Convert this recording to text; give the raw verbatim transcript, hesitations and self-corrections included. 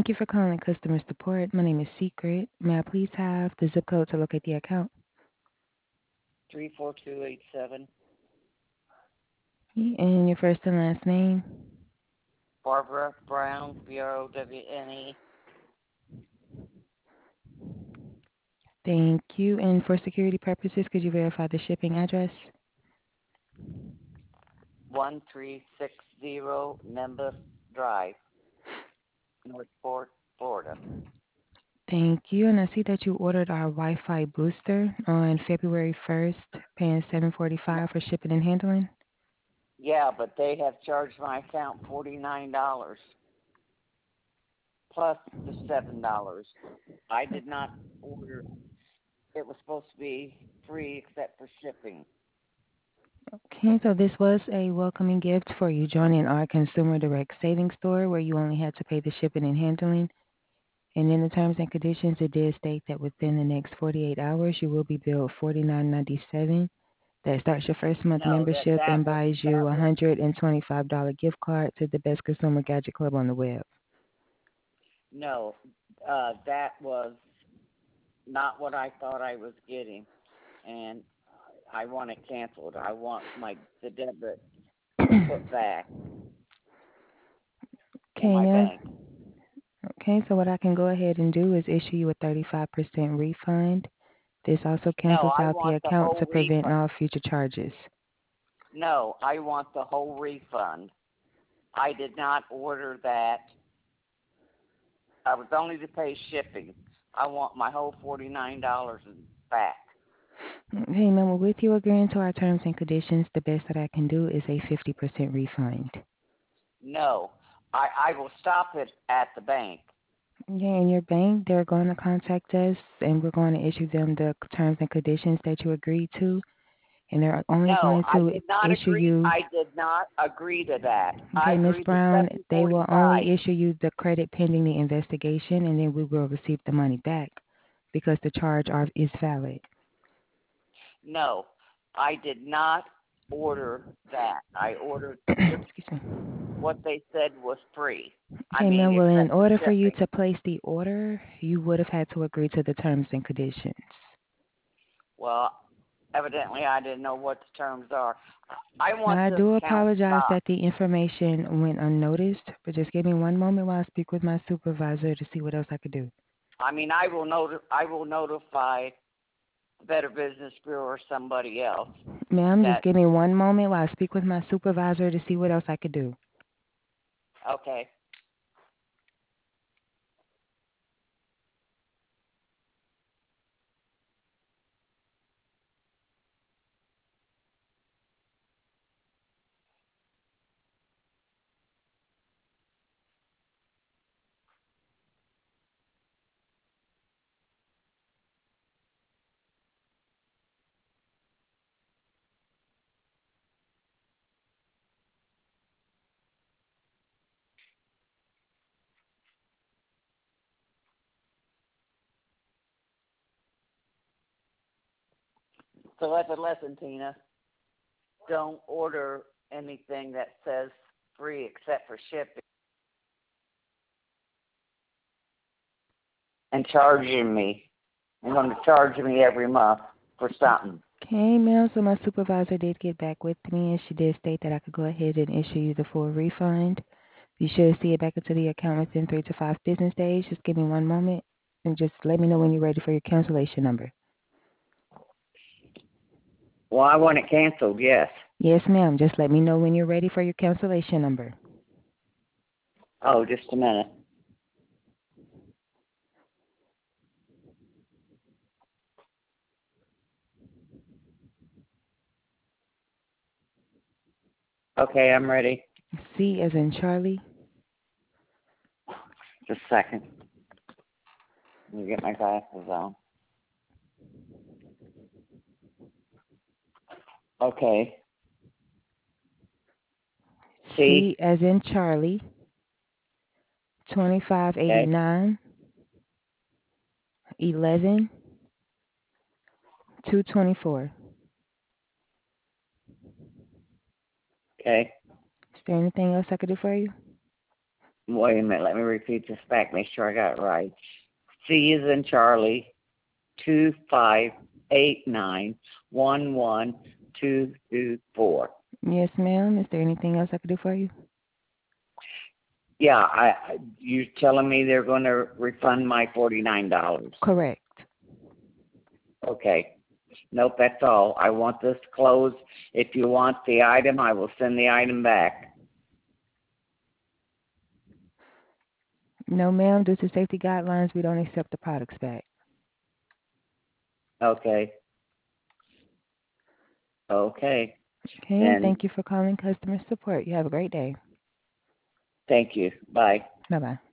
Thank you for calling customer support. My name is Secret. May I please have the zip code to locate the account? three four two eight seven. And your first and last name? Barbara Brown, B R O W N E. Thank you. And for security purposes, could you verify the shipping address? one three six zero Nimbus Drive, Northport, Florida. Thank you. And I see that you ordered our Wi-Fi booster on February first, paying seven No, forty-five for shipping and handling. yeah, but they have charged my account forty-nine dollars plus the seven dollars. I did not order. It was supposed to be free except for shipping. Okay, so this was a welcoming gift for you joining our Consumer Direct Savings Store where you only had to pay the shipping and handling. And in the terms and conditions, it did state that within the next forty-eight hours, you will be billed forty-nine ninety-seven. That starts your first month No, that membership that and was buys you that a was one hundred twenty-five dollars gift card to the best consumer gadget club on the web. no, uh, that was not what I thought I was getting, and I want it canceled. I want my the debit put back in Okay, my now, bank. okay, so what I can go ahead and do is issue you a thirty-five percent refund. This also No, cancels I out the want the account whole to prevent refund. all future charges. No, I want the whole refund. I did not order that. I was only to pay shipping. I want my whole forty-nine dollars back. Hey, ma'am, well, with you agreeing to our terms and conditions, the best that I can do is a fifty percent refund. No, I, I will stop it at the bank. Yeah, in your bank, they're going to contact us, and we're going to issue them the terms and conditions that you agreed to, and they're only No, going I to did not issue agree. you. I did not agree to that. I Okay, Miss agreed to Brown, seven they will forty-five. only issue you the credit pending the investigation, and then we will receive the money back because the charge are, is valid. No, I did not order that. I ordered just Excuse me. what they said was free. I Okay, mean, ma'am, well, in except for order for you shipping. to place the order, you would have had to agree to the terms and conditions. Well, evidently I didn't know what the terms are. I want Now, I this do account apologize stopped. that the information went unnoticed, but just give me one moment while I speak with my supervisor to see what else I could do. I mean, I will not- I will notify Better Business Bureau or somebody else Ma'am, just that, give me one moment while I speak with my supervisor to see what else I could do. okay. So that's a lesson, Tina. Don't order anything that says free except for shipping and charging me. You're going to charge me every month for something. Okay, ma'am, so my supervisor did get back with me, and she did state that I could go ahead and issue you the full refund. You should see it back into the account within three to five business days. Just give me one moment and just let me know when you're ready for your cancellation number. Well, I want it canceled, yes. Yes, ma'am. Just let me know when you're ready for your cancellation number. Oh, just a minute. Okay, I'm ready. C as in Charlie. Just a second. Let me get my glasses on. Okay. C C. as in Charlie. twenty-five Okay. eighty-nine. eleven. two twenty-four. Okay. Is there anything else I could do for you? Wait a minute. Let me repeat this back. Make sure I got it right. C is in Charlie. Two five eight nine one one two two four. Yes, ma'am. Is there anything else I could do for you? Yeah, I. You're telling me they're going to refund my forty nine dollars. Correct. Okay. Nope, that's all. I want this closed. If you want the item, I will send the item back. No, ma'am. Due to safety guidelines, we don't accept the products back. Okay. Okay. Okay, and Then thank you for calling customer support. You have a great day. thank you. Bye. Bye bye.